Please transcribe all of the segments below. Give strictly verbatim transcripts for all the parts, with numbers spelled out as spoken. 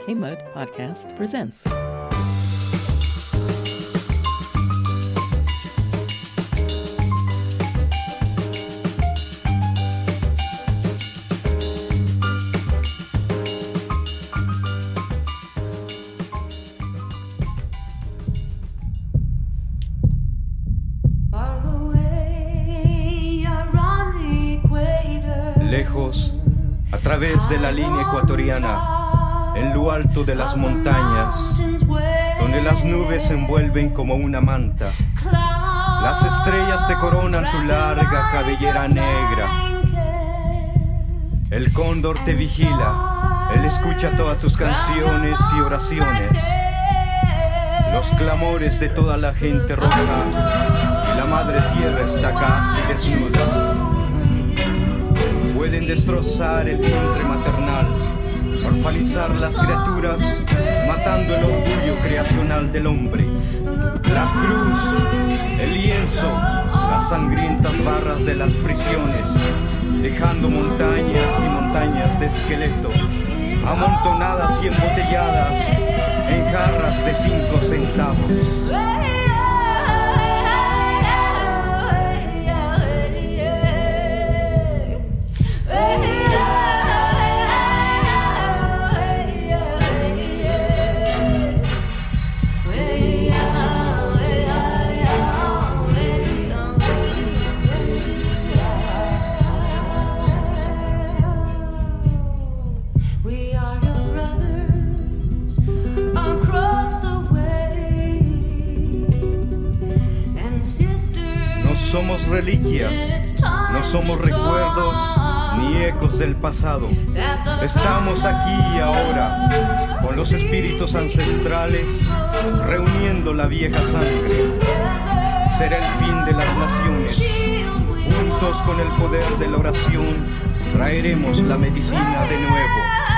K-Mud Podcast presents. Lejos, a través de la línea ecuatoriana, en lo alto de las montañas, donde las nubes se envuelven como una manta, las estrellas te coronan tu larga cabellera negra. El cóndor te vigila, él escucha todas tus canciones y oraciones, los clamores de toda la gente roja, y la madre tierra está casi desnuda. Pueden destrozar el vientre maternal, orfanizar las criaturas, matando el orgullo creacional del hombre. La cruz, el lienzo, las sangrientas barras de las prisiones, dejando montañas y montañas de esqueletos, amontonadas y embotelladas en jarras de cinco centavos. No somos reliquias, no somos recuerdos ni ecos del pasado. Estamos aquí y ahora con los espíritus ancestrales reuniendo la vieja sangre. Será el fin de las naciones. Juntos con el poder de la oración traeremos la medicina de nuevo.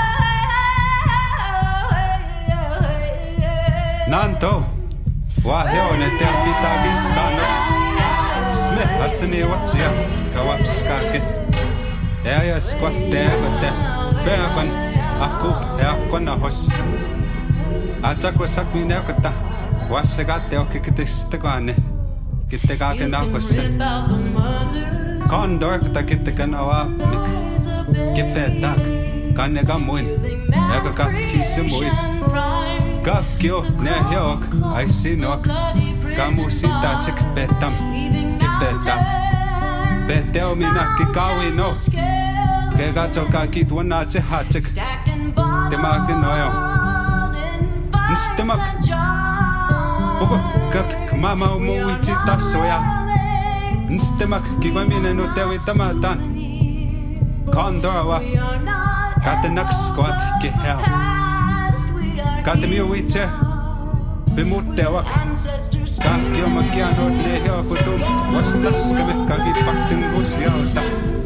Nanto, waheone te apitagiskano. Sme asni watsia kawapskake. Ea squategote. Beakon aku eakon hos. Atako sakminekota. Wasegate okikitistagane. Kitegake nakosse. Kondor ta kitekanawa mik. Kipetak. Kanegamuin. Ega katkisimuin. Kakio nehiok aisinok. Kamusita chik betam. Kipetak. Beteo minaki kawino. Kegacho kakit wana sihachik. Temakinoyo. Nstemak. Ugo kat mama umuichi tasoya. Nstemak kiwamine no tewi tamatan. Kondorawa. Katenak squat kihel. Katemiuiche. Bimutewak. Kakio makiano nehio kutum. Wastas kamekaki paktingusialta.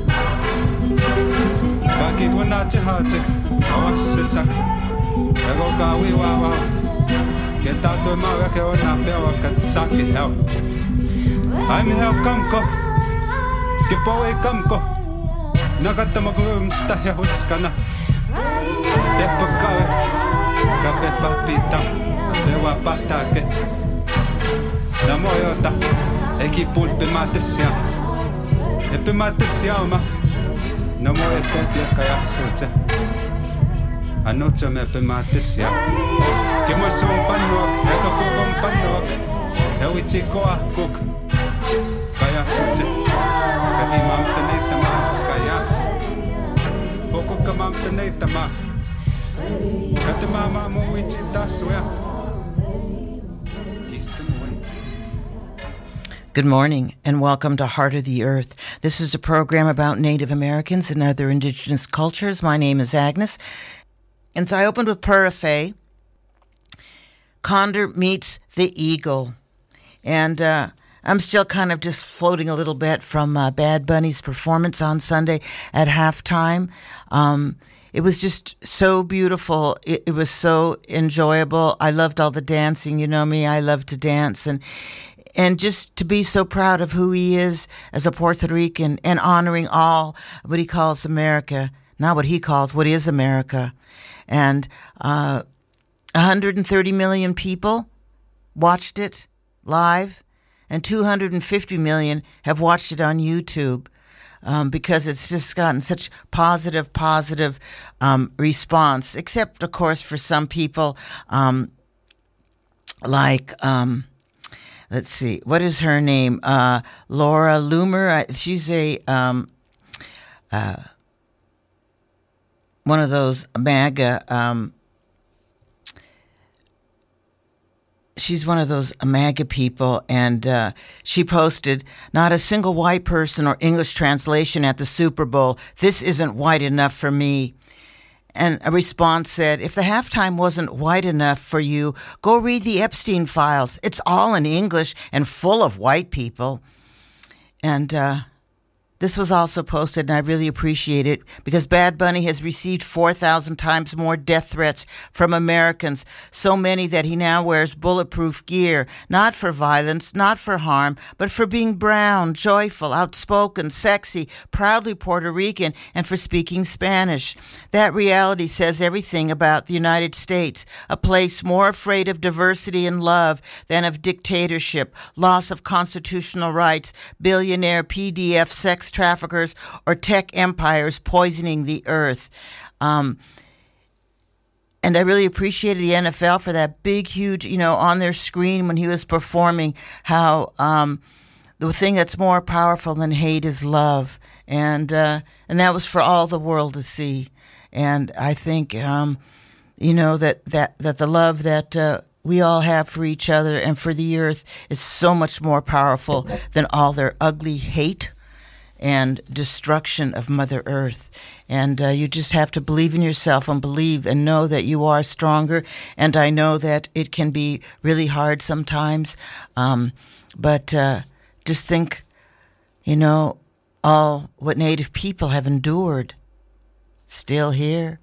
Kakit wana chihachik. Awasisak. Ego kawi wawa. Keta toi maga ke ona pewa katsaki hel. I'm hel kamko. Kipoe kamko. Nagatamagumsta ya huskana. Tepakawe. Kapepa pitam. Pewa patake. Namoyota. Eki pulpe matesia. Epe matesia ma. Namoye tempia kaya soche. Anoche me pe matesia. Que moi son panok, eka kupon panok. Ewi chiko akuk. Kaya soche. Kaki mamtanita ma kayas. Poko ka mamtanita ma. Kati mama mo wichita suya. Kisimwen. Good morning and welcome to Heart of the Earth. This is a program about Native Americans and other indigenous cultures. My name is Agnes. And so I opened with Purify. Condor meets the eagle. And uh, I'm still kind of just floating a little bit from uh, Bad Bunny's performance on Sunday at halftime. Um, it was just so beautiful. It, it was so enjoyable. I loved all the dancing. You know me, I love to dance. And and just to be so proud of who he is as a Puerto Rican and honoring all what he calls America. not what he calls what is America. And uh, one hundred thirty million people watched it live, and two hundred fifty million have watched it on YouTube. Um, because it's just gotten such positive, positive um, response, except, of course, for some people um, like, um, let's see, what is her name? Uh, Laura Loomer. She's a um, uh, one of those MAGA um She's one of those MAGA people, and uh, she posted, "Not a single white person or English translation at the Super Bowl. This isn't white enough for me." And a response said, "If the halftime wasn't white enough for you, go read the Epstein files. It's all in English and full of white people." And uh, this was also posted, and I really appreciate it, because Bad Bunny has received four thousand times more death threats from Americans, so many that he now wears bulletproof gear, not for violence, not for harm, but for being brown, joyful, outspoken, sexy, proudly Puerto Rican, and for speaking Spanish. That reality says everything about the United States, a place more afraid of diversity and love than of dictatorship, loss of constitutional rights, billionaire P D F sex traffickers, or tech empires poisoning the earth. Um, and I really appreciated the N F L for that big, huge, you know, on their screen when he was performing, how um, the thing that's more powerful than hate is love. And uh, and that was for all the world to see. And I think, um, you know, that, that, that the love that uh, we all have for each other and for the earth is so much more powerful than all their ugly hate and destruction of Mother Earth. And uh, you just have to believe in yourself and believe and know that you are stronger. And I know that it can be really hard sometimes. Um, but uh, just think, you know, all what Native people have endured, still here.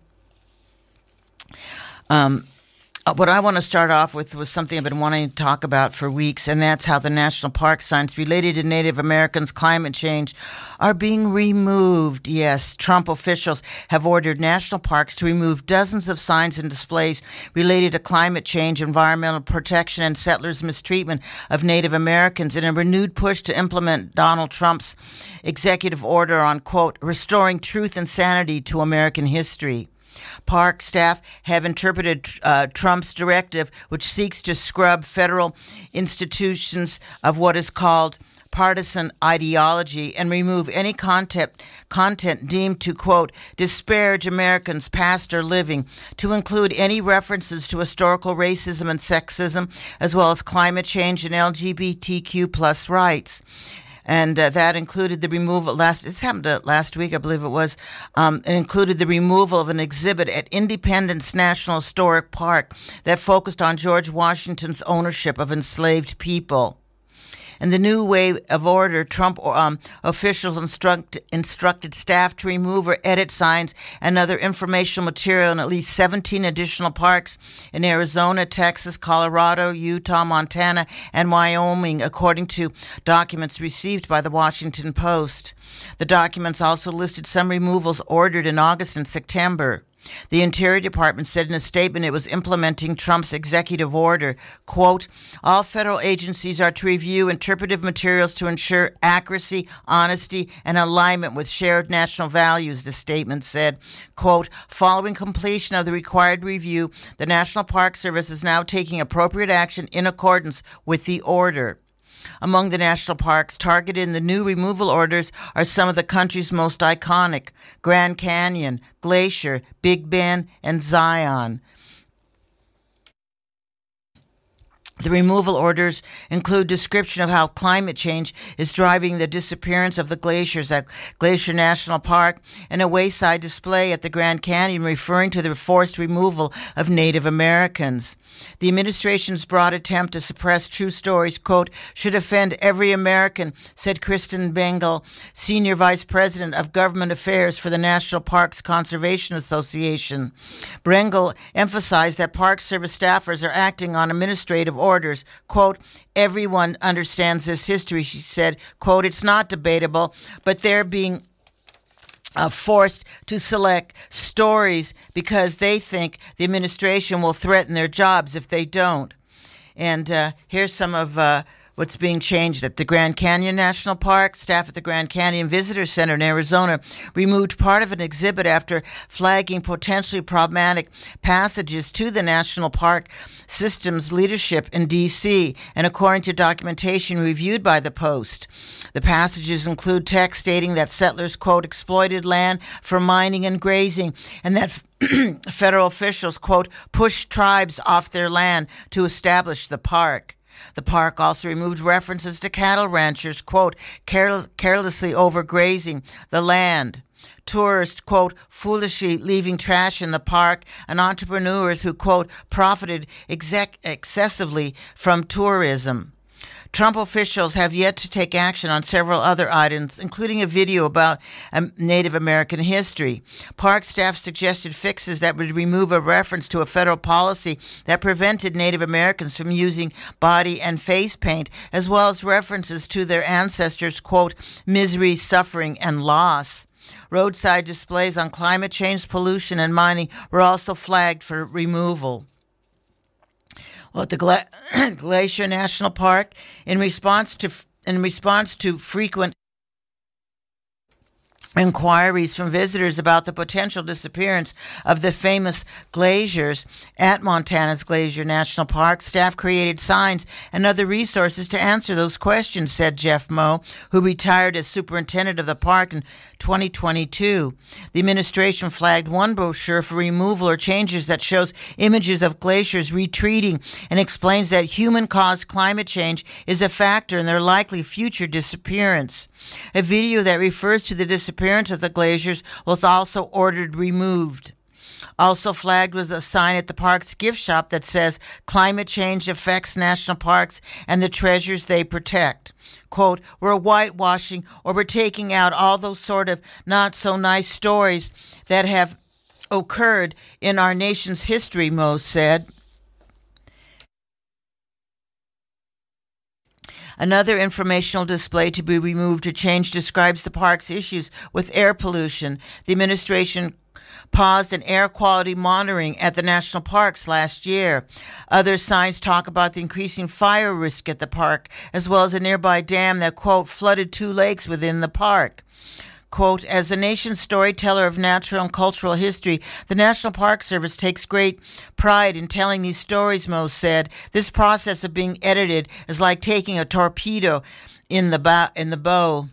Um, What I want to start off with was something I've been wanting to talk about for weeks, and that's how the national park signs related to Native Americans' climate change are being removed. Yes, Trump officials have ordered national parks to remove dozens of signs and displays related to climate change, environmental protection, and settlers' mistreatment of Native Americans in a renewed push to implement Donald Trump's executive order on, quote, restoring truth and sanity to American history. Park staff have interpreted uh, Trump's directive, which seeks to scrub federal institutions of what is called partisan ideology and remove any content content deemed to, quote, disparage Americans past or living, to include any references to historical racism and sexism, as well as climate change and L G B T Q plus rights. And uh, that included the removal, last, this happened uh, last week, I believe it was, um, it included the removal of an exhibit at Independence National Historic Park that focused on George Washington's ownership of enslaved people. In the new way of order, Trump um, officials instruct, instructed staff to remove or edit signs and other informational material in at least seventeen additional parks in Arizona, Texas, Colorado, Utah, Montana, and Wyoming, according to documents received by the Washington Post. The documents also listed some removals ordered in August and September. The Interior Department said in a statement it was implementing Trump's executive order, quote, all federal agencies are to review interpretive materials to ensure accuracy, honesty, and alignment with shared national values, the statement said. Quote, following completion of the required review, the National Park Service is now taking appropriate action in accordance with the order. Among the national parks targeted in the new removal orders are some of the country's most iconic: Grand Canyon, Glacier, Big Bend, and Zion. The removal orders include description of how climate change is driving the disappearance of the glaciers at Glacier National Park and a wayside display at the Grand Canyon referring to the forced removal of Native Americans. The administration's broad attempt to suppress true stories, quote, should offend every American, said Kristen Bengal, Senior Vice President of Government Affairs for the National Parks Conservation Association. Bengal emphasized that Park Service staffers are acting on administrative orders. Quote, everyone understands this history, she said. Quote, it's not debatable, but they're being Uh, forced to select stories because they think the administration will threaten their jobs if they don't. And uh, here's some of uh, what's being changed at the Grand Canyon National Park. Staff at the Grand Canyon Visitor Center in Arizona removed part of an exhibit after flagging potentially problematic passages to the National Park System's leadership in D C, and according to documentation reviewed by the Post. The passages include text stating that settlers, quote, exploited land for mining and grazing, and that federal officials, quote, pushed tribes off their land to establish the park. The park also removed references to cattle ranchers, quote, careless, carelessly overgrazing the land, tourists, quote, foolishly leaving trash in the park, and entrepreneurs who, quote, profited exec- excessively from tourism. Trump officials have yet to take action on several other items, including a video about um, Native American history. Park staff suggested fixes that would remove a reference to a federal policy that prevented Native Americans from using body and face paint, as well as references to their ancestors', quote, misery, suffering, and loss. Roadside displays on climate change, pollution, and mining were also flagged for removal. Well, at the Gla- Glacier National Park, in response to in response to frequent inquiries from visitors about the potential disappearance of the famous glaciers at Montana's Glacier National Park, staff created signs and other resources to answer those questions, said Jeff Moe, who retired as superintendent of the park in twenty twenty-two. The administration flagged one brochure for removal or changes that shows images of glaciers retreating and explains that human-caused climate change is a factor in their likely future disappearance. A video that refers to the disappearance of the glaciers was also ordered removed. Also flagged was a sign at the park's gift shop that says climate change affects national parks and the treasures they protect. Quote, we're whitewashing or we're taking out all those sort of not so nice stories that have occurred in our nation's history, Moe said. Another informational display to be removed or changed describes the park's issues with air pollution. The administration paused an air quality monitoring at the national parks last year. Other signs talk about the increasing fire risk at the park, as well as a nearby dam that, quote, flooded two lakes within the park. Quote, as the nation's storyteller of natural and cultural history, the National Park Service takes great pride in telling these stories, Moe said. This process of being edited is like taking a torpedo in the, bow, in the bow.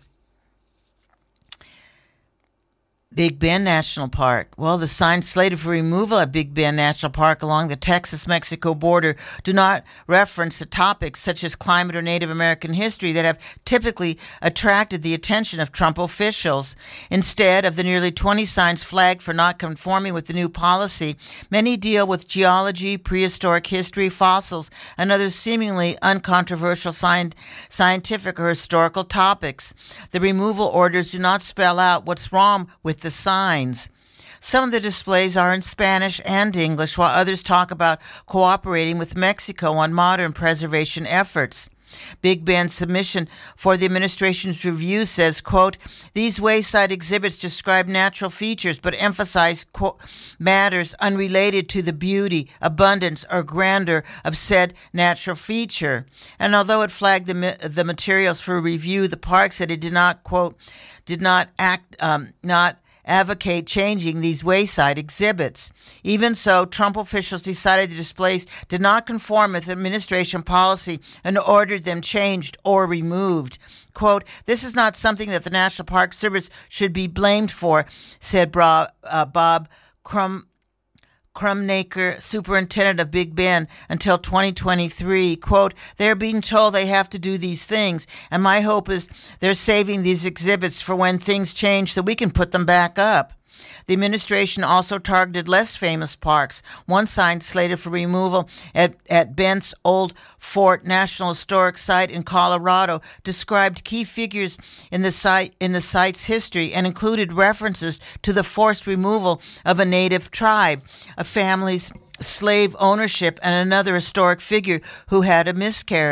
Big Bend National Park. Well, the signs slated for removal at Big Bend National Park along the Texas-Mexico border do not reference the topics such as climate or Native American history that have typically attracted the attention of Trump officials. Instead of the nearly twenty signs flagged for not conforming with the new policy, many deal with geology, prehistoric history, fossils, and other seemingly uncontroversial sci- scientific or historical topics. The removal orders do not spell out what's wrong with the signs. Some of the displays are in Spanish and English, while others talk about cooperating with Mexico on modern preservation efforts. Big Bend's submission for the administration's review says, quote, these wayside exhibits describe natural features but emphasize quote, matters unrelated to the beauty, abundance, or grandeur of said natural feature. And although it flagged the, the materials for review, the park said it did not, quote, did not act, um, not advocate changing these wayside exhibits. Even so, Trump officials decided the displays did not conform with administration policy and ordered them changed or removed. Quote, this is not something that the National Park Service should be blamed for, said Bra- uh, Bob Crum. Crumnaker, superintendent of Big Bend, until twenty twenty-three. Quote, they're being told they have to do these things, and my hope is they're saving these exhibits for when things change so we can put them back up. The administration also targeted less famous parks. One sign slated for removal at, at Bent's Old Fort National Historic Site in Colorado described key figures in the site in the site's history and included references to the forced removal of a native tribe, a family's slave ownership, and another historic figure who had a miscarriage.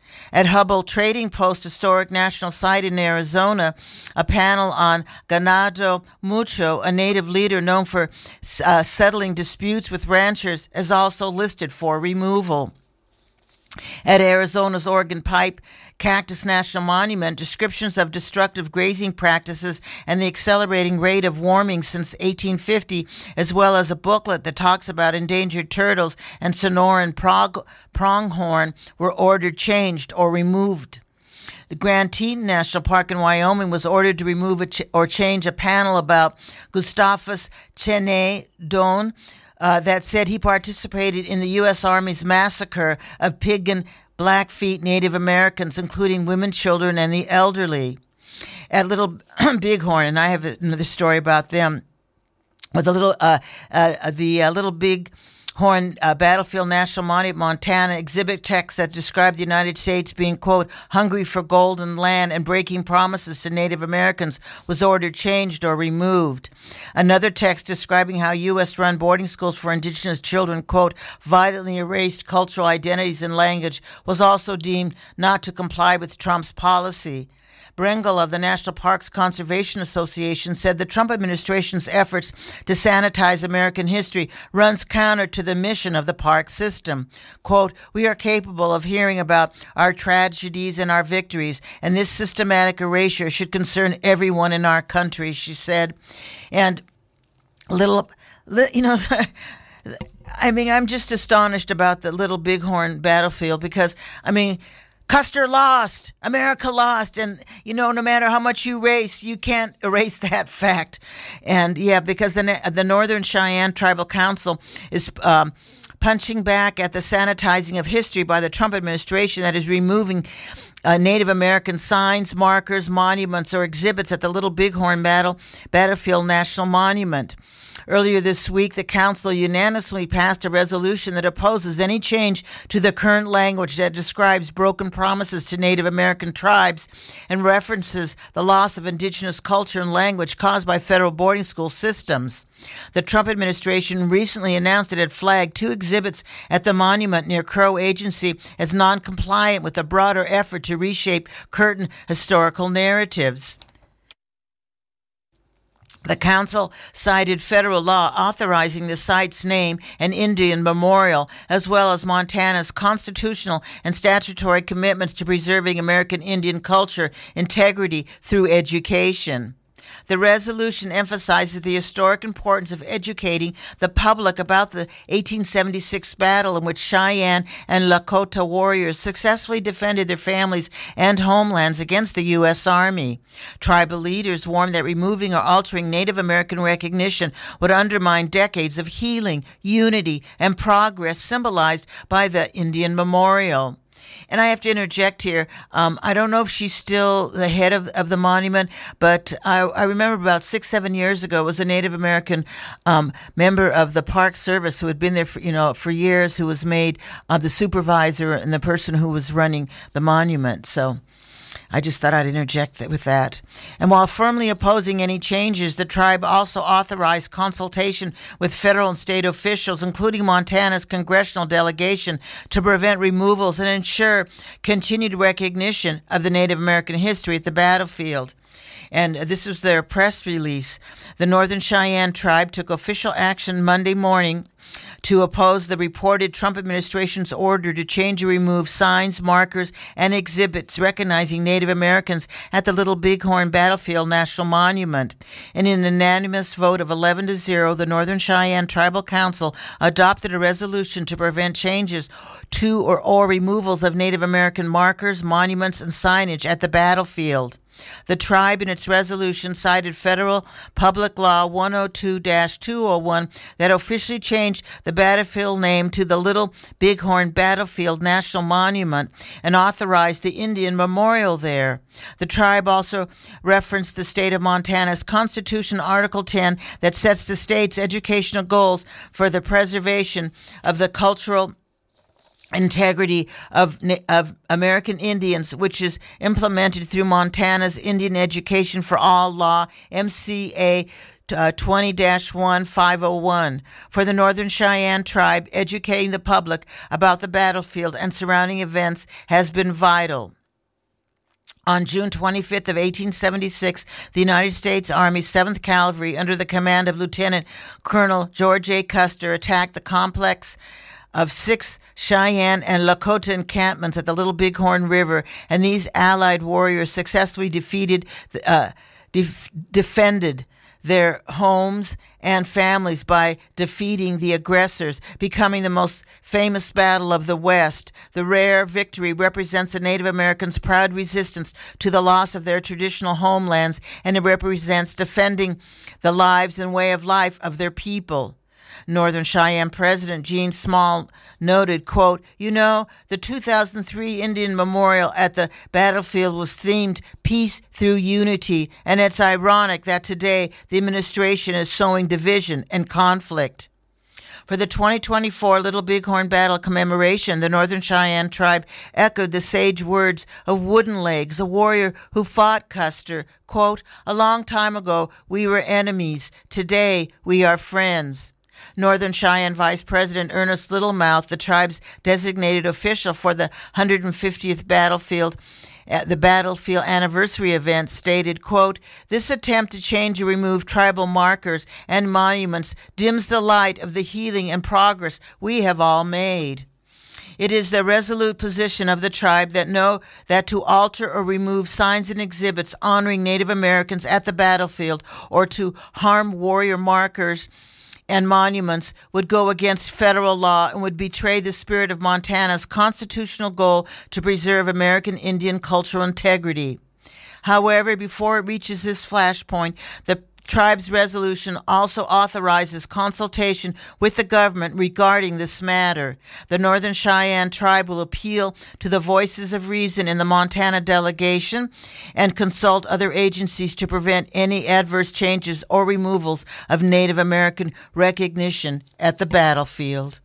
At Hubble Trading Post Historic National Site in Arizona, a panel on Ganado Mucho, a native leader known for uh, settling disputes with ranchers, is also listed for removal. At Arizona's Oregon Pipe Cactus National Monument, descriptions of destructive grazing practices and the accelerating rate of warming since eighteen fifty, as well as a booklet that talks about endangered turtles and Sonoran prog- pronghorn, were ordered changed or removed. The Grand Teton National Park in Wyoming was ordered to remove a ch- or change a panel about Gustavus Chene Doan, Uh, that said he participated in the U S. Army's massacre of Piegan Blackfeet Native Americans, including women, children, and the elderly. At Little Bighorn, and I have another story about them, with a little uh, uh, the uh, Little Bighorn uh, Battlefield National Monument, Montana, exhibit text that described the United States being, quote, hungry for golden land and breaking promises to Native Americans was ordered changed or removed. Another text describing how U S-run boarding schools for indigenous children, quote, violently erased cultural identities and language was also deemed not to comply with Trump's policy. Brengel of the National Parks Conservation Association said the Trump administration's efforts to sanitize American history runs counter to the mission of the park system. Quote, we are capable of hearing about our tragedies and our victories, and this systematic erasure should concern everyone in our country, she said. And little, you know, I mean, I'm just astonished about the Little Bighorn battlefield because, I mean, Custer lost. America lost. And, you know, no matter how much you erase, you can't erase that fact. And, yeah, because the, the Northern Cheyenne Tribal Council is um, punching back at the sanitizing of history by the Trump administration that is removing uh, Native American signs, markers, monuments, or exhibits at the Little Bighorn Battle, Battlefield National Monument. Earlier this week, the council unanimously passed a resolution that opposes any change to the current language that describes broken promises to Native American tribes and references the loss of indigenous culture and language caused by federal boarding school systems. The Trump administration recently announced it had flagged two exhibits at the monument near Crow Agency as non-compliant with a broader effort to reshape current historical narratives. The council cited federal law authorizing the site's name and Indian memorial, as well as Montana's constitutional and statutory commitments to preserving American Indian culture integrity through education. The resolution emphasizes the historic importance of educating the public about the eighteen seventy-six battle in which Cheyenne and Lakota warriors successfully defended their families and homelands against the U S. Army. Tribal leaders warned that removing or altering Native American recognition would undermine decades of healing, unity, and progress symbolized by the Indian Memorial. And I have to interject here. Um, I don't know if she's still the head of, of the monument, but I, I remember about six, seven years ago, was a Native American um, member of the Park Service who had been there for, you know, for years, who was made uh, the supervisor and the person who was running the monument. So I just thought I'd interject with that. And while firmly opposing any changes, the tribe also authorized consultation with federal and state officials, including Montana's congressional delegation, to prevent removals and ensure continued recognition of the Native American history at the battlefield. And this was their press release. The Northern Cheyenne tribe took official action Monday morning to oppose the reported Trump administration's order to change or remove signs, markers, and exhibits recognizing Native Americans at the Little Bighorn Battlefield National Monument. In an unanimous vote of eleven to zero, the Northern Cheyenne Tribal Council adopted a resolution to prevent changes to or, or removals of Native American markers, monuments, and signage at the battlefield. The tribe, in its resolution, cited Federal Public Law one oh two dash two oh one that officially changed the battlefield name to the Little Bighorn Battlefield National Monument and authorized the Indian Memorial there. The tribe also referenced the state of Montana's Constitution, Article ten, that sets the state's educational goals for the preservation of the cultural integrity of of American Indians, which is implemented through Montana's Indian Education for All Law, M C A uh, twenty dash one five oh one. For the Northern Cheyenne tribe, educating the public about the battlefield and surrounding events has been vital. On June twenty-fifth of eighteen seventy-six, the United States Army seventh Cavalry, under the command of Lieutenant Colonel George A. Custer, attacked the complex of six Cheyenne and Lakota encampments at the Little Bighorn River, and these allied warriors successfully defeated, uh, def- defended their homes and families by defeating the aggressors, becoming the most famous battle of the West. The rare victory represents the Native Americans' proud resistance to the loss of their traditional homelands, and it represents defending the lives and way of life of their people. Northern Cheyenne President Gene Small noted, quote, "You know, the two thousand three Indian Memorial at the battlefield was themed Peace Through Unity, and it's ironic that today the administration is sowing division and conflict." For the twenty twenty-four Little Bighorn Battle commemoration, the Northern Cheyenne tribe echoed the sage words of Wooden Legs, a warrior who fought Custer, quote, "A long time ago we were enemies. Today we are friends." Northern Cheyenne Vice President Ernest Littlemouth, the tribe's designated official for the one hundred fiftieth battlefield, uh, the battlefield anniversary event, stated, quote, "This attempt to change or remove tribal markers and monuments dims the light of the healing and progress we have all made. It is the resolute position of the tribe that know that to alter or remove signs and exhibits honoring Native Americans at the battlefield or to harm warrior markers and monuments would go against federal law and would betray the spirit of Montana's constitutional goal to preserve American Indian cultural integrity. However, before it reaches this flashpoint, the tribe's resolution also authorizes consultation with the government regarding this matter. The Northern Cheyenne tribe will appeal to the voices of reason in the Montana delegation and consult other agencies to prevent any adverse changes or removals of Native American recognition at the battlefield.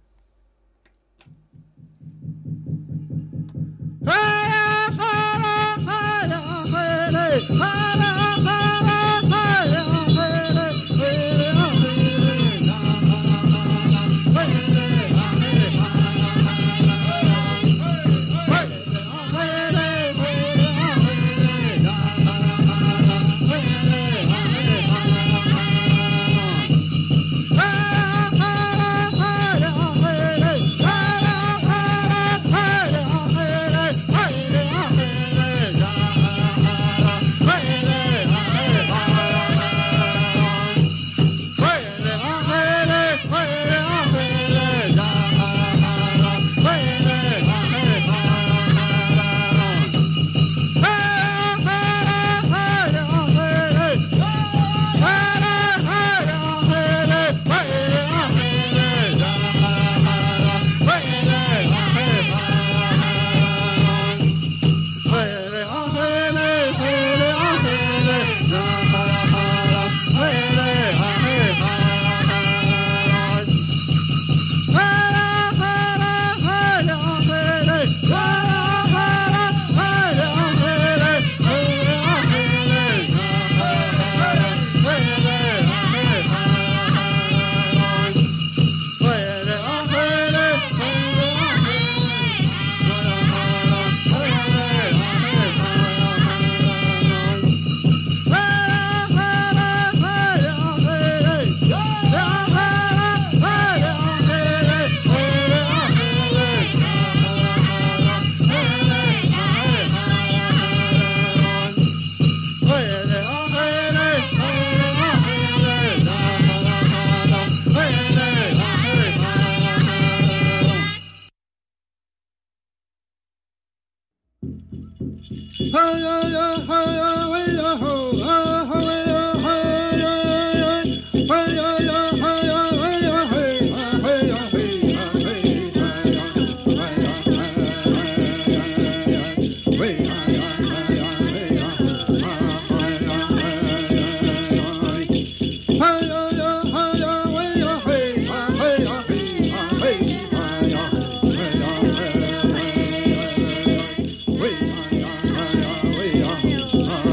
Hey,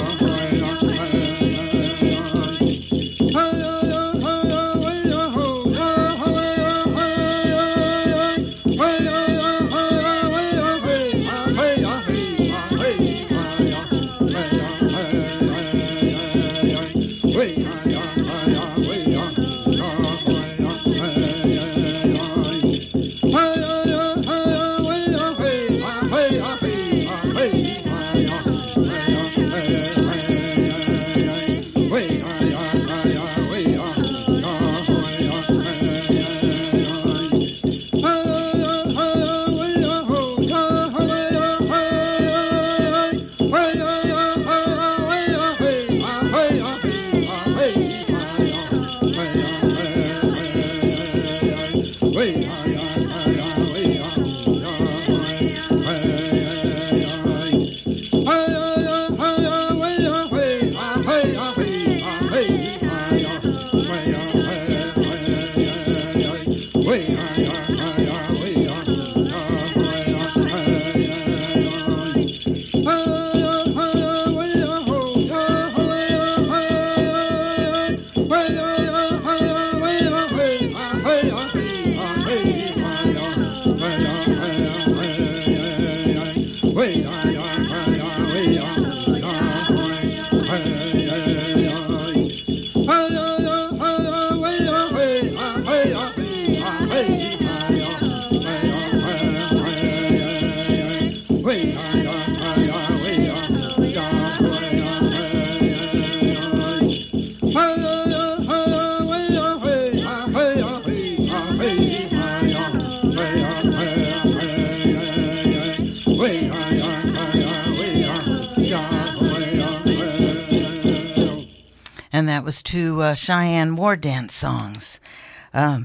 And that was two uh, Cheyenne war dance songs. Um,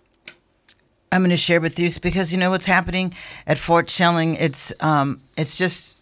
I'm going to share with you because you know what's happening at Fort Snelling. It's um, it's just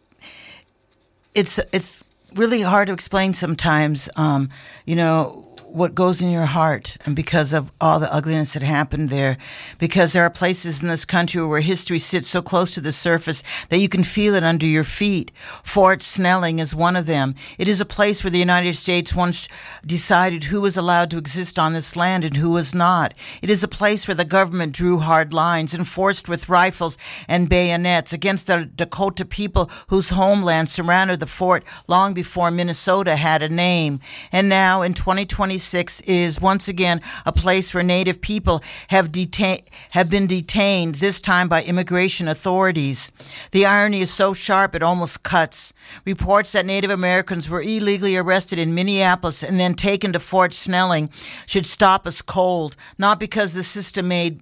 it's it's really hard to explain sometimes. Um, you know what goes in your heart, and because of all the ugliness that happened there, because there are places in this country where history sits so close to the surface that you can feel it under your feet. Fort Snelling is one of them. It is a place where the United States once decided who was allowed to exist on this land and who was not. It is a place where the government drew hard lines, enforced with rifles and bayonets against the Dakota people whose homeland surrounded the fort long before Minnesota had a name. And now in twenty twenty-six is once again a place where Native people have detain- have been detained, this time by immigration authorities. The irony is so sharp it almost cuts. Reports that Native Americans were illegally arrested in Minneapolis and then taken to Fort Snelling should stop us cold, not because the system made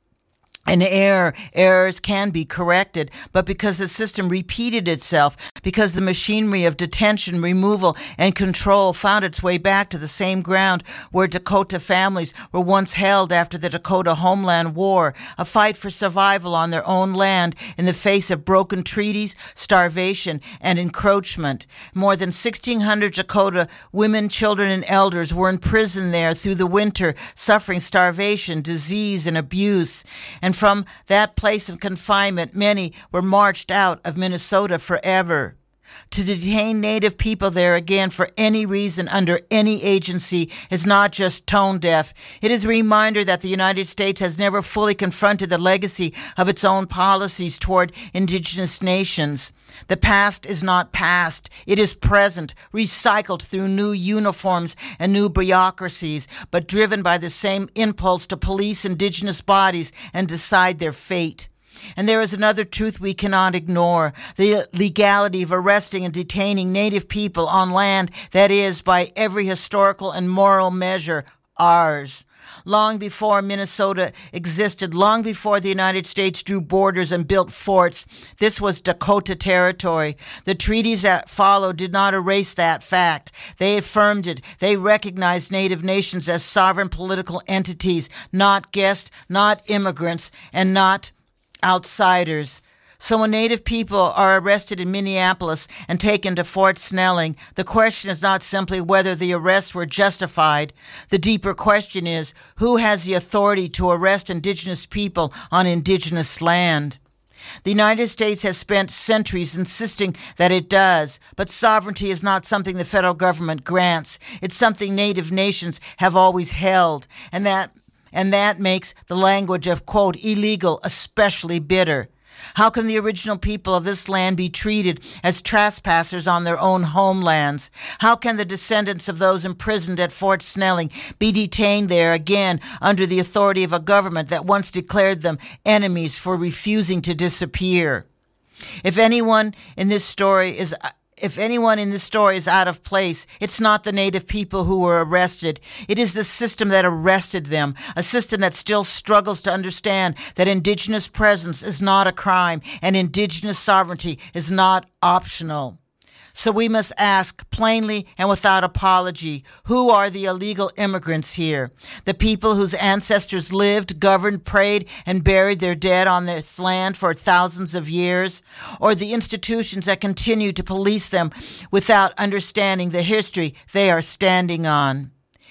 an error, errors can be corrected, but because the system repeated itself, because the machinery of detention, removal, and control found its way back to the same ground where Dakota families were once held after the Dakota Homeland War, a fight for survival on their own land in the face of broken treaties, starvation, and encroachment. More than sixteen hundred Dakota women, children, and elders were imprisoned there through the winter, suffering starvation, disease, and abuse. And from that place of confinement, many were marched out of Minnesota forever. To detain Native people there again for any reason under any agency is not just tone deaf. It is a reminder that the United States has never fully confronted the legacy of its own policies toward indigenous nations. The past is not past. It is present, recycled through new uniforms and new bureaucracies, but driven by the same impulse to police indigenous bodies and decide their fate. And there is another truth we cannot ignore: the legality of arresting and detaining Native people on land that is, by every historical and moral measure, ours. Long before Minnesota existed, long before the United States drew borders and built forts, this was Dakota territory. The treaties that followed did not erase that fact. They affirmed it. They recognized Native nations as sovereign political entities, not guests, not immigrants, and not outsiders. So when Native people are arrested in Minneapolis and taken to Fort Snelling, the question is not simply whether the arrests were justified. The deeper question is, who has the authority to arrest indigenous people on indigenous land? The United States has spent centuries insisting that it does, but sovereignty is not something the federal government grants. It's something Native nations have always held, and that and that makes the language of, quote, illegal especially bitter. How can the original people of this land be treated as trespassers on their own homelands? How can the descendants of those imprisoned at Fort Snelling be detained there again under the authority of a government that once declared them enemies for refusing to disappear? If anyone in this story is If anyone in this story is out of place, it's not the Native people who were arrested. It is the system that arrested them, a system that still struggles to understand that indigenous presence is not a crime and indigenous sovereignty is not optional. So we must ask plainly and without apology, who are the illegal immigrants here? The people whose ancestors lived, governed, prayed, and buried their dead on this land for thousands of years? Or the institutions that continue to police them without understanding the history they are standing on?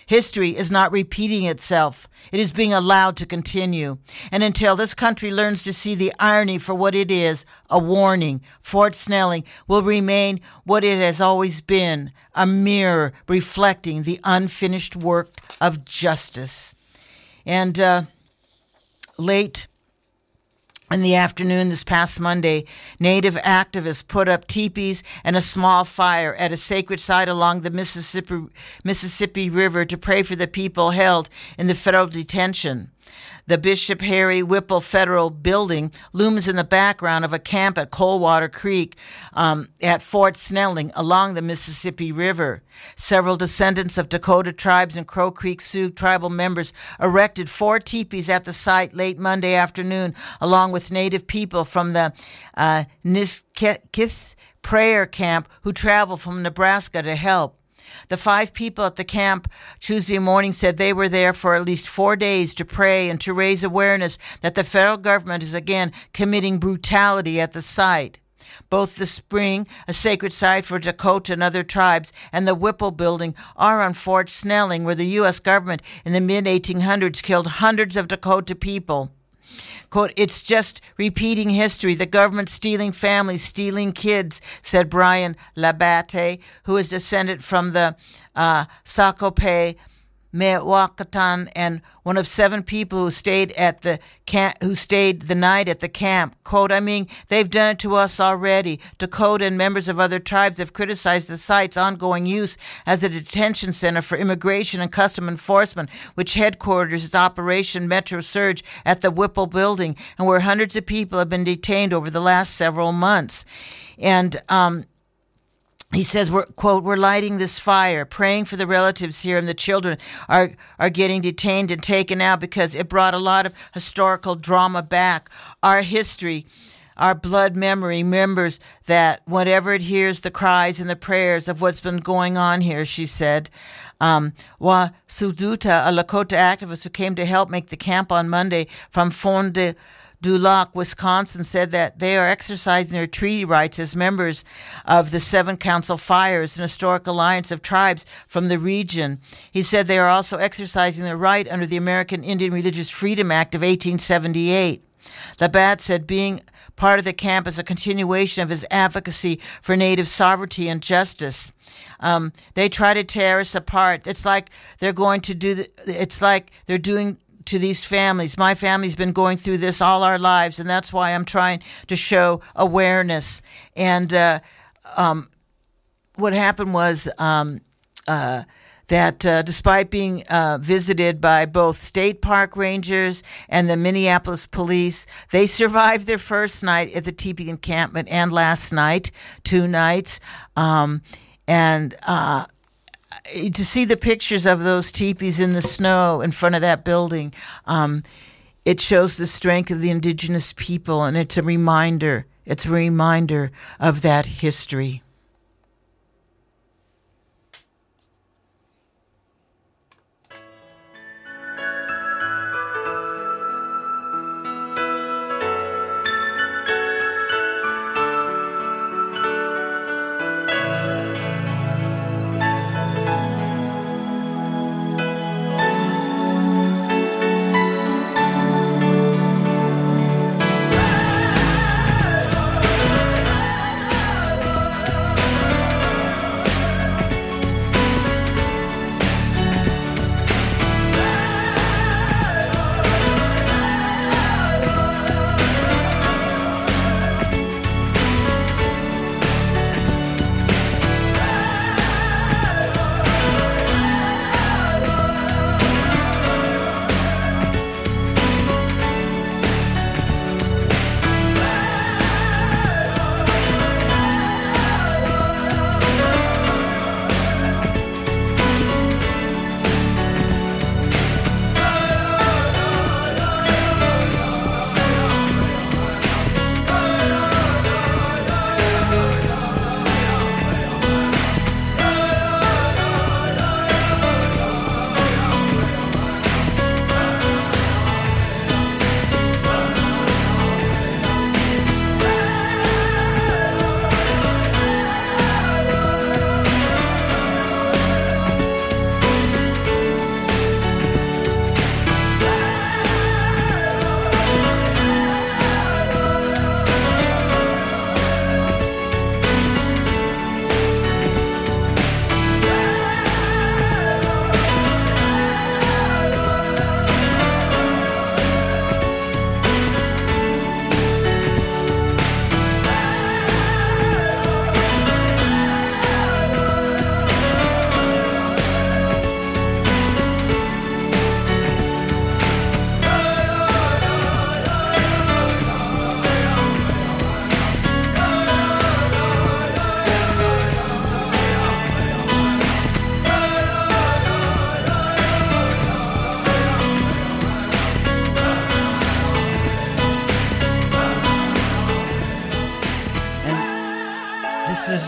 History is not repeating itself. It is being allowed to continue. And until this country learns to see the irony for what it is, a warning, Fort Snelling will remain what it has always been, a mirror reflecting the unfinished work of justice. And uh, late in the afternoon this past Monday, Native activists put up teepees and a small fire at a sacred site along the Mississippi, Mississippi River to pray for the people held in the federal detention. The Bishop Harry Whipple Federal Building looms in the background of a camp at Coldwater Creek um, at Fort Snelling along the Mississippi River. Several descendants of Dakota tribes and Crow Creek Sioux tribal members erected four teepees at the site late Monday afternoon, along with Native people from the uh, Niskith Prayer Camp who traveled from Nebraska to help. The five people at the camp Tuesday morning said they were there for at least four days to pray and to raise awareness that the federal government is again committing brutality at the site. Both the Spring, a sacred site for Dakota and other tribes, and the Whipple Building are on Fort Snelling, where the U S government in the mid eighteen hundreds killed hundreds of Dakota people. Quote, "It's just repeating history. The government stealing families, stealing kids," said Brian Labate, who is descendant from the uh, Sakope Mewakatan and one of seven people who stayed at the camp, who stayed the night at the camp. Quote, "I mean, they've done it to us already. Dakota and members of other tribes have criticized the site's ongoing use as a detention center for immigration and custom enforcement, which headquarters is Operation Metro Surge at the Whipple Building, and where hundreds of people have been detained over the last several months." And um, he says, we're, quote, "We're lighting this fire, praying for the relatives here, and the children are, are getting detained and taken out because it brought a lot of historical drama back. Our history, our blood memory remembers that whenever it hears the cries and the prayers of what's been going on here," she said. Um, Wa Suduta, a Lakota activist who came to help make the camp on Monday from Fond de Du Lac, Wisconsin, said that they are exercising their treaty rights as members of the Seven Council Fires, an historic alliance of tribes from the region. He said they are also exercising their right under the American Indian Religious Freedom Act of eighteen seventy-eight. Labatt said being part of the camp is a continuation of his advocacy for Native sovereignty and justice. Um, they try to tear us apart. It's like they're going to do. The, it's like they're doing to these families. My family's been going through this all our lives, and that's why I'm trying to show awareness. And uh, um, what happened was um, uh, that uh, despite being uh, visited by both state park rangers and the Minneapolis police, they survived their first night at the teepee encampment and last night, two nights. Um, and uh to see the pictures of those teepees in the snow in front of that building, um, it shows the strength of the indigenous people, and it's a reminder, it's a reminder of that history.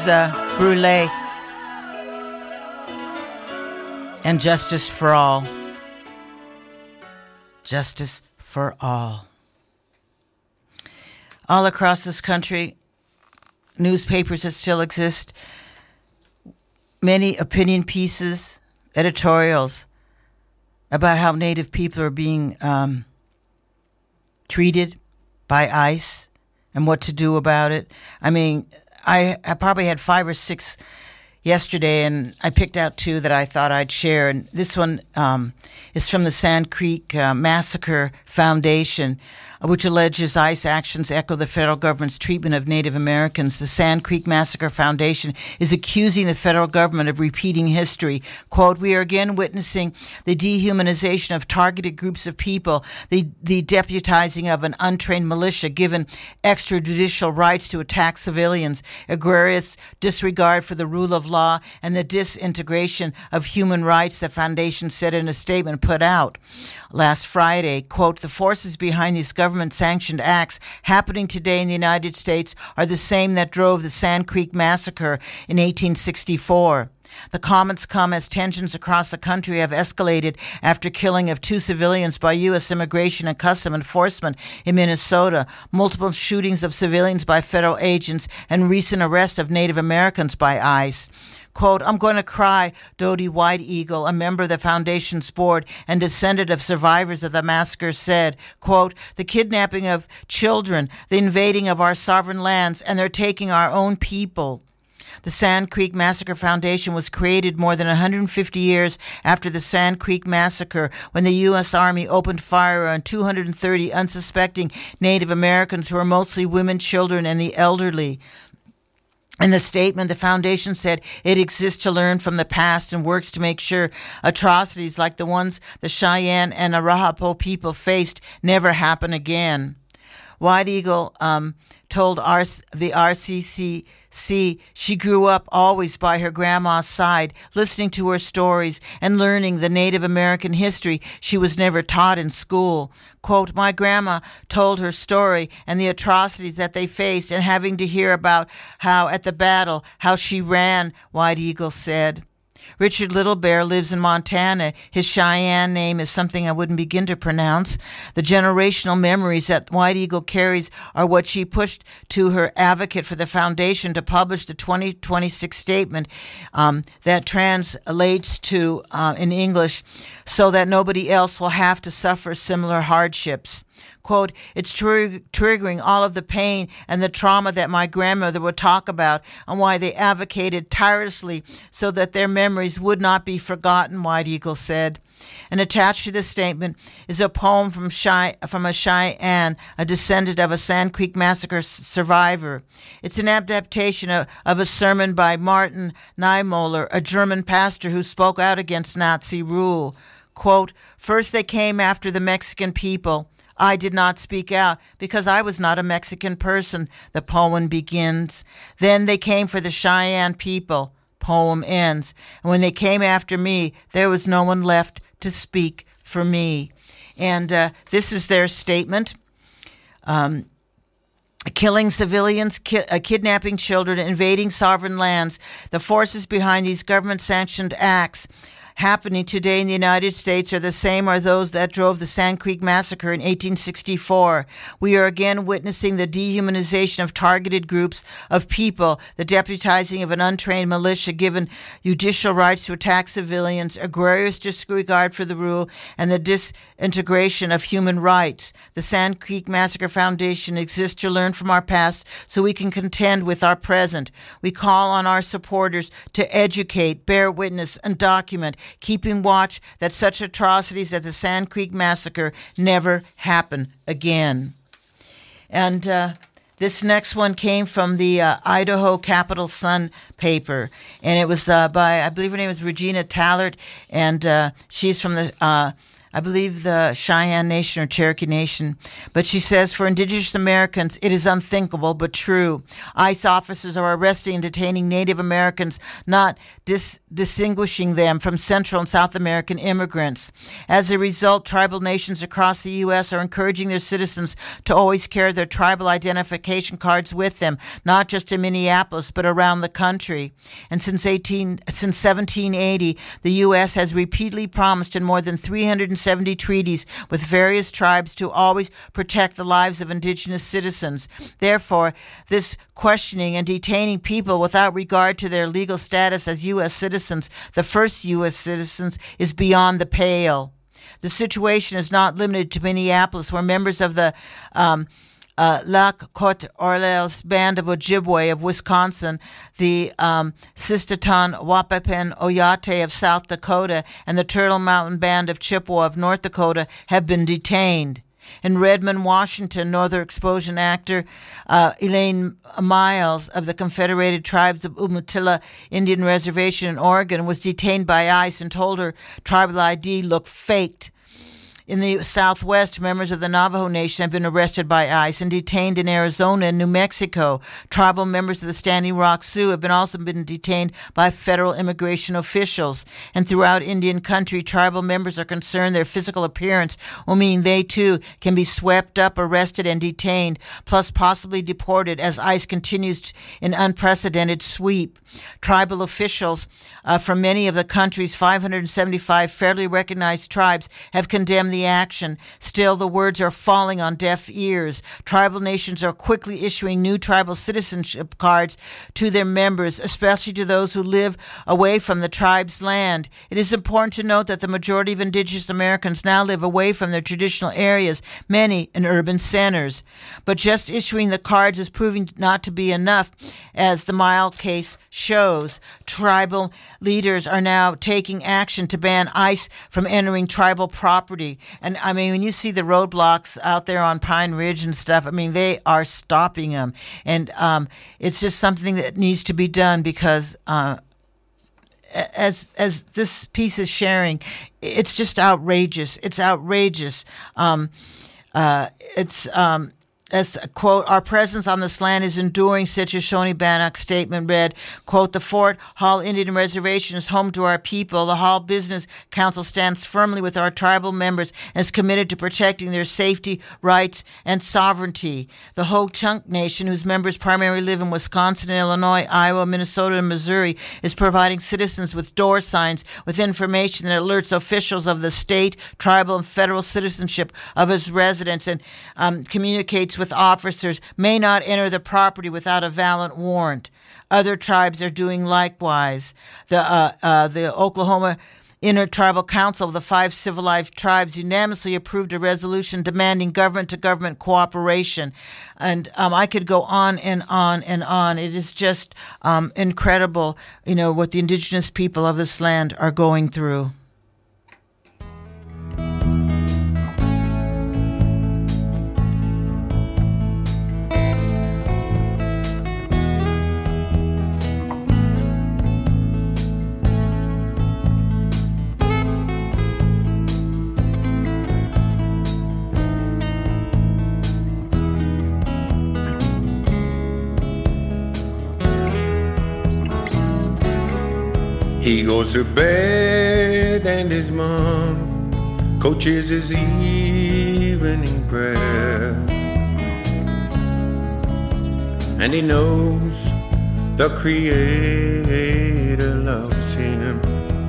is uh, Brûlé and Justice for All. Justice for all. All across this country, newspapers that still exist, many opinion pieces, editorials about how Native people are being um, treated by ICE and what to do about it. I mean, I, I probably had five or six yesterday, and I picked out two that I thought I'd share. And this one um, is from the Sand Creek uh, Massacre Foundation, which alleges ICE actions echo the federal government's treatment of Native Americans. The Sand Creek Massacre Foundation is accusing the federal government of repeating history. Quote, "We are again witnessing the dehumanization of targeted groups of people, the, the deputizing of an untrained militia given extrajudicial rights to attack civilians, egregious disregard for the rule of law, and the disintegration of human rights," the foundation said in a statement put out last Friday. Quote, "The forces behind these government-sanctioned acts happening today in the United States are the same that drove the Sand Creek Massacre in eighteen sixty-four. The comments come as tensions across the country have escalated after killing of two civilians by U S Immigration and Customs Enforcement in Minnesota, multiple shootings of civilians by federal agents, and recent arrest of Native Americans by ICE. Quote, "I'm going to cry," Dodie White Eagle, a member of the foundation's board and descendant of survivors of the massacre, said, quote, "The kidnapping of children, the invading of our sovereign lands, and they're taking our own people." The Sand Creek Massacre Foundation was created more than one hundred fifty years after the Sand Creek Massacre, when the U S Army opened fire on two hundred thirty unsuspecting Native Americans who were mostly women, children, and the elderly. In the statement, the foundation said it exists to learn from the past and works to make sure atrocities like the ones the Cheyenne and Arapaho people faced never happen again. White Eagle um, told R- the R C C C she grew up always by her grandma's side, listening to her stories and learning the Native American history she was never taught in school. Quote, "My grandma told her story and the atrocities that they faced, and having to hear about how at the battle, how she ran," White Eagle said. Richard Little Bear lives in Montana. His Cheyenne name is something I wouldn't begin to pronounce. The generational memories that White Eagle carries are what she pushed to her advocate for the foundation to publish the twenty twenty-six statement um, that translates to, uh, in English, "so that nobody else will have to suffer similar hardships." Quote, "It's tr- triggering all of the pain and the trauma that my grandmother would talk about, and why they advocated tirelessly so that their memories would not be forgotten," White Eagle said. And attached to this statement is a poem from Chey- from a Cheyenne, a descendant of a Sand Creek Massacre s- survivor. It's an adaptation of, of a sermon by Martin Niemöller, a German pastor who spoke out against Nazi rule. Quote, "First they came after the Mexican people. I did not speak out because I was not a Mexican person," the poem begins. "Then they came for the Cheyenne people," poem ends. "And when they came after me, there was no one left to speak for me." And uh, this is their statement. Um, killing civilians, ki- uh, kidnapping children, invading sovereign lands, the forces behind these government-sanctioned acts happening today in the United States are the same as those that drove the Sand Creek Massacre in eighteen sixty-four. We are again witnessing the dehumanization of targeted groups of people, the deputizing of an untrained militia given judicial rights to attack civilians, egregious disregard for the rule, and the disintegration of human rights. The Sand Creek Massacre Foundation exists to learn from our past so we can contend with our present. We call on our supporters to educate, bear witness, and document, keeping watch that such atrocities as the Sand Creek Massacre never happen again. And uh, this next one came from the uh, Idaho Capital Sun paper, and it was uh, by, I believe her name is Regina Tallard, and uh, she's from the uh, I believe the Cheyenne Nation or Cherokee Nation. But she says, for Indigenous Americans, it is unthinkable but true. ICE officers are arresting and detaining Native Americans, not dis- distinguishing them from Central and South American immigrants. As a result, tribal nations across the U S are encouraging their citizens to always carry their tribal identification cards with them, not just in Minneapolis, but around the country. And since eighteen, since seventeen eighty, the U S has repeatedly promised in more than three hundred seventy treaties with various tribes to always protect the lives of Indigenous citizens. Therefore, this questioning and detaining people without regard to their legal status as U S citizens, the first U S citizens, is beyond the pale. The situation is not limited to Minneapolis, where members of the um, Uh, Lac Cote Orleans Band of Ojibwe of Wisconsin, the um, Sistaton Wapapen Oyate of South Dakota, and the Turtle Mountain Band of Chippewa of North Dakota have been detained. In Redmond, Washington, Northern Exposure actor uh, Elaine Miles of the Confederated Tribes of Umatilla Indian Reservation in Oregon was detained by ICE and told her tribal I D looked faked. In the Southwest, members of the Navajo Nation have been arrested by ICE and detained in Arizona and New Mexico. Tribal members of the Standing Rock Sioux have been also been detained by federal immigration officials. And throughout Indian country, tribal members are concerned their physical appearance will mean they too can be swept up, arrested, and detained, plus possibly deported as ICE continues an unprecedented sweep. Tribal officials uh, from many of the country's five hundred seventy-five federally recognized tribes have condemned the action. Still, the words are falling on deaf ears. Tribal nations are quickly issuing new tribal citizenship cards to their members, especially to those who live away from the tribe's land. It is important to note that the majority of Indigenous Americans now live away from their traditional areas, many in urban centers. But just issuing the cards is proving not to be enough, as the Mile case shows. Tribal leaders are now taking action to ban ICE from entering tribal property. And I mean, when you see the roadblocks out there on Pine Ridge and stuff, I mean, they are stopping them. And um, it's just something that needs to be done because uh, as as this piece is sharing, it's just outrageous. It's outrageous. Um, uh, it's... Um, As, quote, our presence on this land is enduring, said Shoshone Bannock's statement read, quote, the Fort Hall Indian Reservation is home to our people. The Hall Business Council stands firmly with our tribal members and is committed to protecting their safety, rights, and sovereignty. The Ho-Chunk Nation, whose members primarily live in Wisconsin, Illinois, Iowa, Minnesota, and Missouri, is providing citizens with door signs with information that alerts officials of the state, tribal, and federal citizenship of its residents and um, communicates with officers may not enter the property without a valid warrant. Other tribes are doing likewise. The uh, uh, the Oklahoma Intertribal Council of the Five Civilized Tribes unanimously approved a resolution demanding government-to-government cooperation. And um, I could go on and on and on. It is just um, incredible, you know, what the indigenous people of this land are going through. He goes to bed and his mom coaches his evening prayer. And he knows the Creator loves him.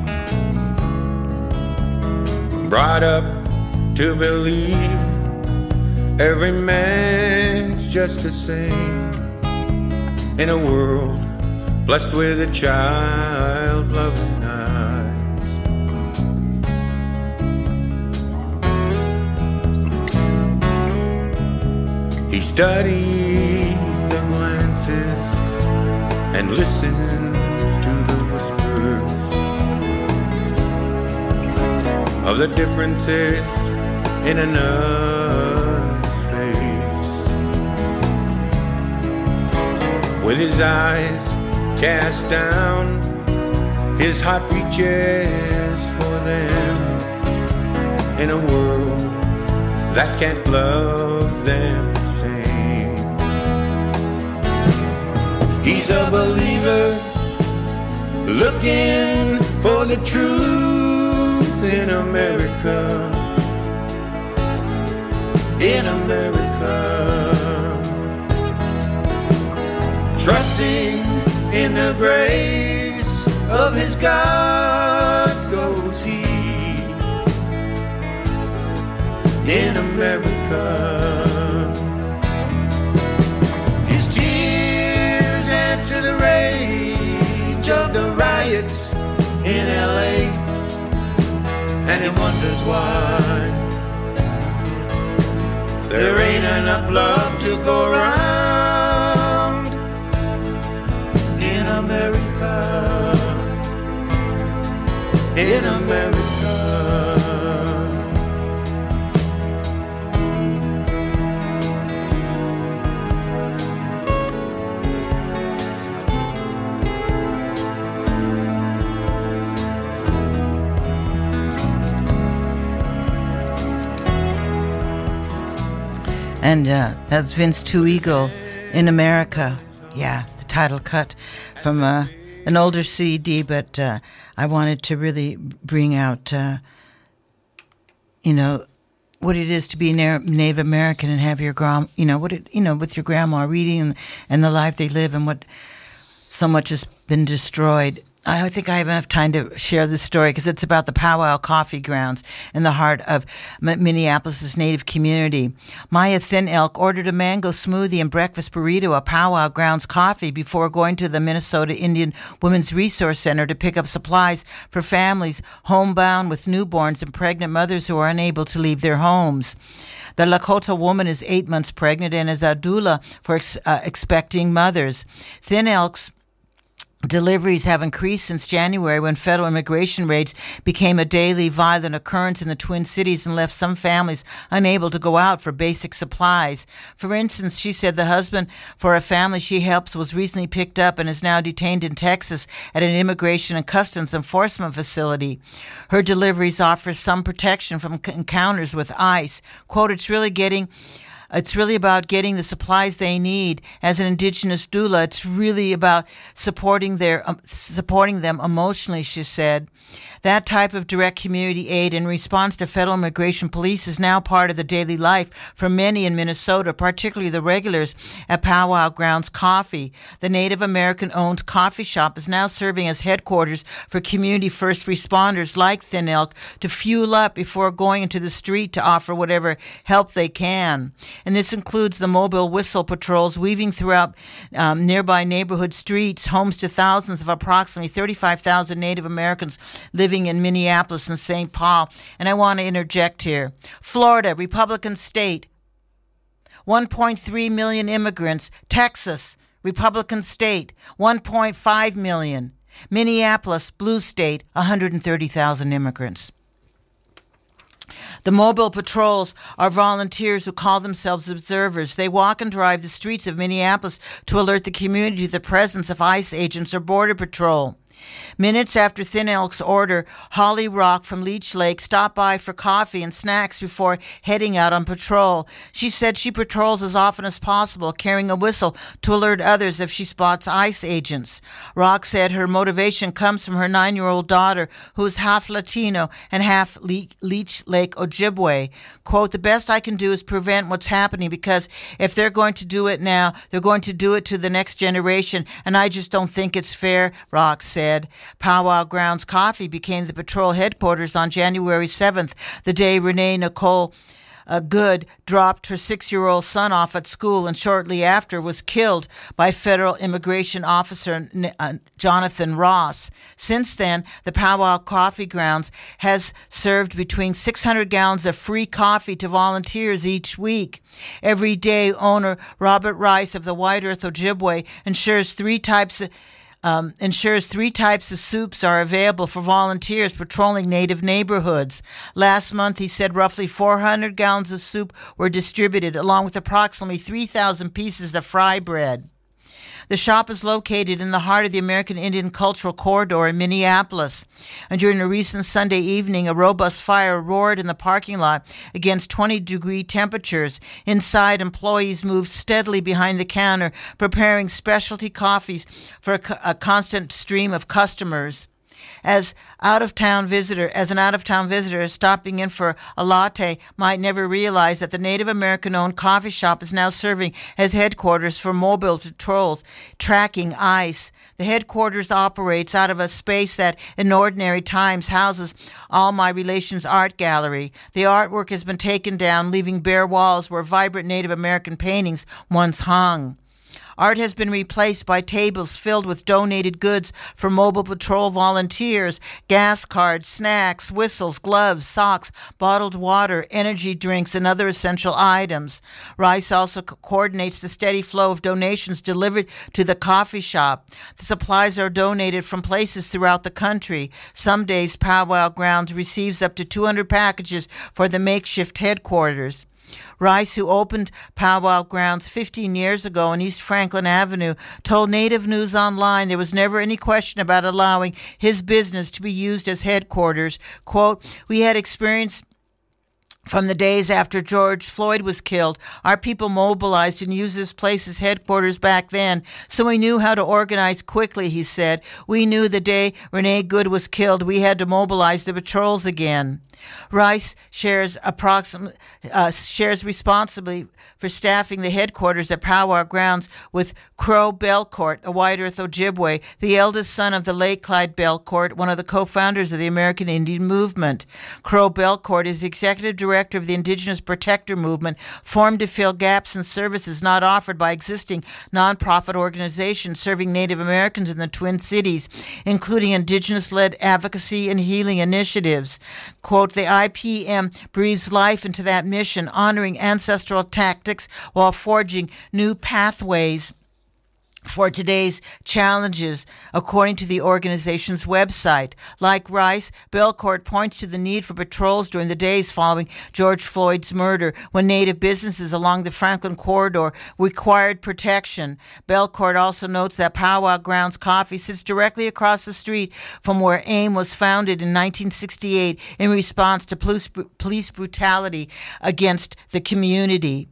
Brought up to believe every man's just the same in a world blessed with a child's loving eyes. He studies the glances and listens to the whispers of the differences in another's face. With his eyes cast down, his heart reaches for them. in a world that can't love them the same. He's a believer looking for the truth in America, in America. Trusting in the grace of his God goes he in America. His tears answer the rage of the riots in L A, and he wonders why there ain't enough love to go around in America, in America. And uh, that's Vince Two Eagle in America. Yeah, the title cut from uh, an older C D, but uh, I wanted to really bring out, uh, you know, what it is to be Na- Native American and have your grand, you know, what it, you know, with your grandma reading and, and the life they live and what so much has been destroyed. I think I have enough time to share this story because it's about the Powwow Coffee Grounds in the heart of Minneapolis' Native community. Maya Thin Elk ordered a mango smoothie and breakfast burrito at Powwow Grounds Coffee before going to the Minnesota Indian Women's Resource Center to pick up supplies for families homebound with newborns and pregnant mothers who are unable to leave their homes. The Lakota woman is eight months pregnant and is a doula for ex- uh, expecting mothers. Thin Elk's deliveries have increased since January when federal immigration raids became a daily violent occurrence in the Twin Cities and left some families unable to go out for basic supplies. For instance, she said the husband for a family she helps was recently picked up and is now detained in Texas at an immigration and customs enforcement facility. Her deliveries offer some protection from encounters with ICE. Quote, it's really getting... It's really about getting the supplies they need. As an indigenous doula, it's really about supporting their um, supporting them emotionally, she said. That type of direct community aid in response to federal immigration police is now part of the daily life for many in Minnesota, particularly the regulars at Powwow Grounds Coffee. The Native American-owned coffee shop is now serving as headquarters for community first responders like Thin Elk to fuel up before going into the street to offer whatever help they can. And this includes the mobile whistle patrols weaving throughout um, nearby neighborhood streets, homes to thousands of approximately thirty-five thousand Native Americans living in Minneapolis and Saint Paul. And I want to interject here. Florida, Republican state, one point three million immigrants. Texas, Republican state, one point five million. Minneapolis, blue state, one hundred thirty thousand immigrants. The mobile patrols are volunteers who call themselves observers. They walk and drive the streets of Minneapolis to alert the community to the presence of ICE agents or Border Patrol. Minutes after Thin Elk's order, Holly Rock from Leech Lake stopped by for coffee and snacks before heading out on patrol. She said she patrols as often as possible, carrying a whistle to alert others if she spots ICE agents. Rock said her motivation comes from her nine-year-old daughter, who is half Latino and half Le- Leech Lake Ojibwe. Quote, the best I can do is prevent what's happening, because if they're going to do it now, they're going to do it to the next generation, and I just don't think it's fair, Rock said. Powwow Grounds Coffee became the patrol headquarters on January seventh, the day Renee Nicole uh, Good dropped her six-year-old son off at school and shortly after was killed by federal immigration officer uh, Jonathan Ross. Since then, the Powwow Coffee Grounds has served between six hundred gallons of free coffee to volunteers each week. Every day, owner Robert Rice of the White Earth Ojibwe ensures three types of Um, ensures three types of soups are available for volunteers patrolling Native neighborhoods. Last month, he said roughly four hundred gallons of soup were distributed, along with approximately three thousand pieces of fry bread. The shop is located in the heart of the American Indian Cultural Corridor in Minneapolis. And during a recent Sunday evening, a robust fire roared in the parking lot against twenty-degree temperatures. Inside, employees moved steadily behind the counter, preparing specialty coffees for a, a constant stream of customers. As out-of-town visitor, as an out-of-town visitor stopping in for a latte might never realize that the Native American-owned coffee shop is now serving as headquarters for mobile patrols tracking ICE. The headquarters operates out of a space that in ordinary times houses All My Relations Art Gallery. The artwork has been taken down, leaving bare walls where vibrant Native American paintings once hung. Art has been replaced by tables filled with donated goods for mobile patrol volunteers, gas cards, snacks, whistles, gloves, socks, bottled water, energy drinks, and other essential items. Rice also co- coordinates the steady flow of donations delivered to the coffee shop. The supplies are donated from places throughout the country. Some days, Powwow Grounds receives up to two hundred packages for the makeshift headquarters. Rice, who opened Powwow Grounds fifteen years ago on East Franklin Avenue, told Native News Online there was never any question about allowing his business to be used as headquarters. Quote, "We had experienced from the days after George Floyd was killed. Our people mobilized and used this place as headquarters back then, so we knew how to organize quickly," he said. "We knew the day Renee Good was killed, we had to mobilize the patrols again." Rice shares approximately uh, shares responsibly for staffing the headquarters at Powwow Grounds with Crow Belcourt, a White Earth Ojibwe, the eldest son of the late Clyde Belcourt, one of the co-founders of the American Indian Movement. Crow Belcourt is the executive director of the Indigenous Protector Movement, formed to fill gaps in services not offered by existing nonprofit organizations serving Native Americans in the Twin Cities, including Indigenous-led advocacy and healing initiatives. Quote, "The I P M breathes life into that mission, honoring ancestral tactics while forging new pathways for today's challenges," according to the organization's website. Like Rice, Belcourt points to the need for patrols during the days following George Floyd's murder, when Native businesses along the Franklin Corridor required protection. Belcourt also notes that Powwow Grounds Coffee sits directly across the street from where AIM was founded in nineteen sixty-eight in response to police, police brutality against the community.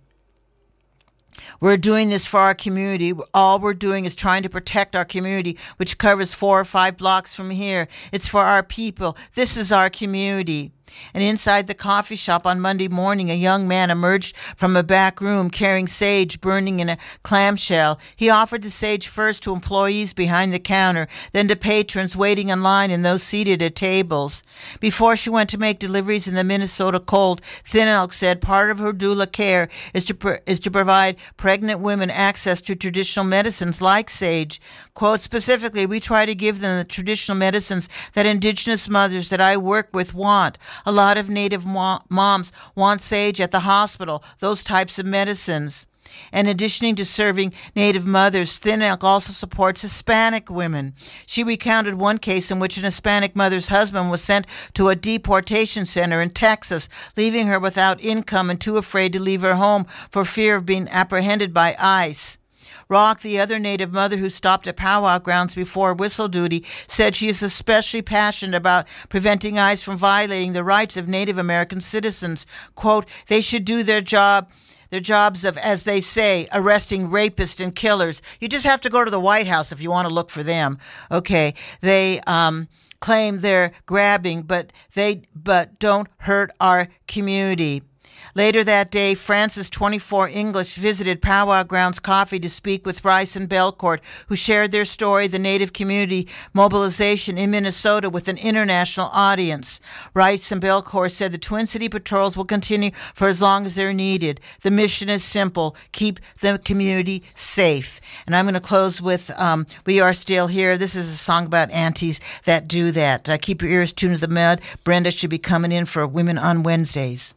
"We're doing this for our community. All we're doing is trying to protect our community, which covers four or five blocks from here. It's for our people. This is our community." And inside the coffee shop on Monday morning, a young man emerged from a back room carrying sage burning in a clamshell. He offered the sage first to employees behind the counter, then to patrons waiting in line and those seated at tables. Before she went to make deliveries in the Minnesota cold, Thin Elk said part of her doula care is to pr- is to provide pregnant women access to traditional medicines like sage. Quote, "Specifically, we try to give them the traditional medicines that Indigenous mothers that I work with want. A lot of Native mo- moms want sage at the hospital, those types of medicines." In addition to serving Native mothers, Thin Elk also supports Hispanic women. She recounted one case in which an Hispanic mother's husband was sent to a deportation center in Texas, leaving her without income and too afraid to leave her home for fear of being apprehended by ICE. Rock, the other Native mother who stopped at Powwow Grounds before whistle duty, said she is especially passionate about preventing ICE from violating the rights of Native American citizens. Quote, "They should do their job Their jobs of, as they say, arresting rapists and killers. You just have to go to the White House if you want to look for them." Okay, they um, claim they're grabbing, but they but don't hurt our community. Later that day, Francis twenty-four English visited Powwow Grounds Coffee to speak with Rice and Belcourt, who shared their story, the Native community mobilization in Minnesota, with an international audience. Rice and Belcourt said the Twin City patrols will continue for as long as they're needed. The mission is simple: keep the community safe. And I'm going to close with um, We Are Still Here. This is a song about aunties that do that. Uh, keep your ears tuned to the mud. Brenda should be coming in for Women on Wednesdays.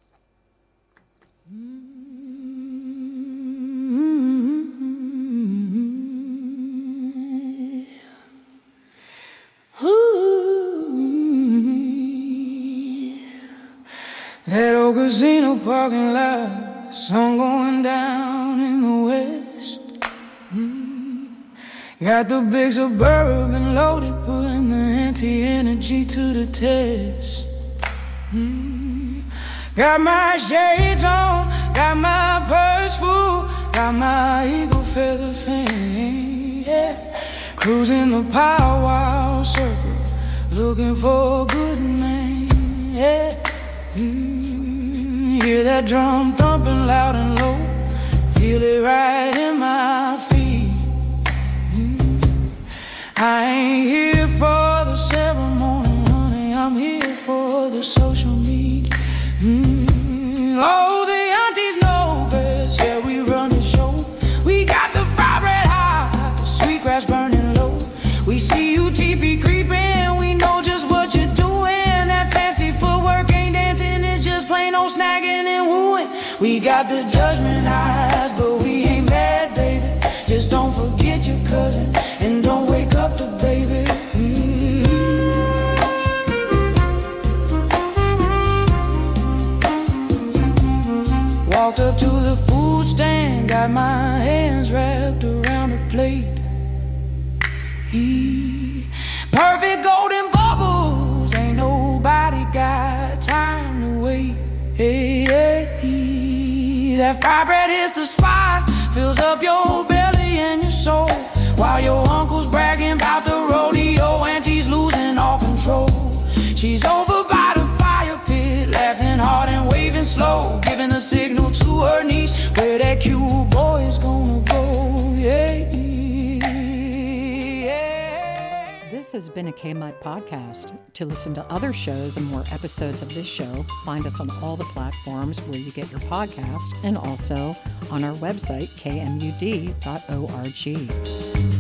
That old casino parking lot, sun going down in the west. Mm. Got the big Suburban loaded, putting the anti-energy to the test. Mm. Got my shades on, got my purse full, got my eagle feather fan, yeah. Cruising the powwow circle, looking for a good man, yeah. Mm. Hear that drum thumping loud and low, feel it right in my feet. I ain't here for the ceremony, honey, I'm here for the social need. Mm. Oh, the aunties know best, yeah, we run the show. We got the fire bread hot, the sweet grass burning low. We see you teepee creeping, we know just what you're doing. That fancy footwork ain't dancing, it's just plain old snagging and wooing. We got the judgment eyes, but we ain't mad, baby. Just don't forget your cousin, and don't wake up the baby. Mm-hmm. Walked up to the food stand, got my hands wrapped around the plate. E- Perfect golden bubbles, ain't nobody got time to wait. Hey, hey, hey. That fire bread hits the spot, fills up your belly and your soul. While your uncle's bragging about the rodeo, auntie's losing all control. She's over by the fire pit, laughing hard and waving slow, giving a signal to her niece where that cute boy is gonna go. Yeah, yeah. This has been a K-Mutt podcast. To listen to other shows and more episodes of this show, find us on all the platforms where you get your podcast and also on our website, K M U D dot org.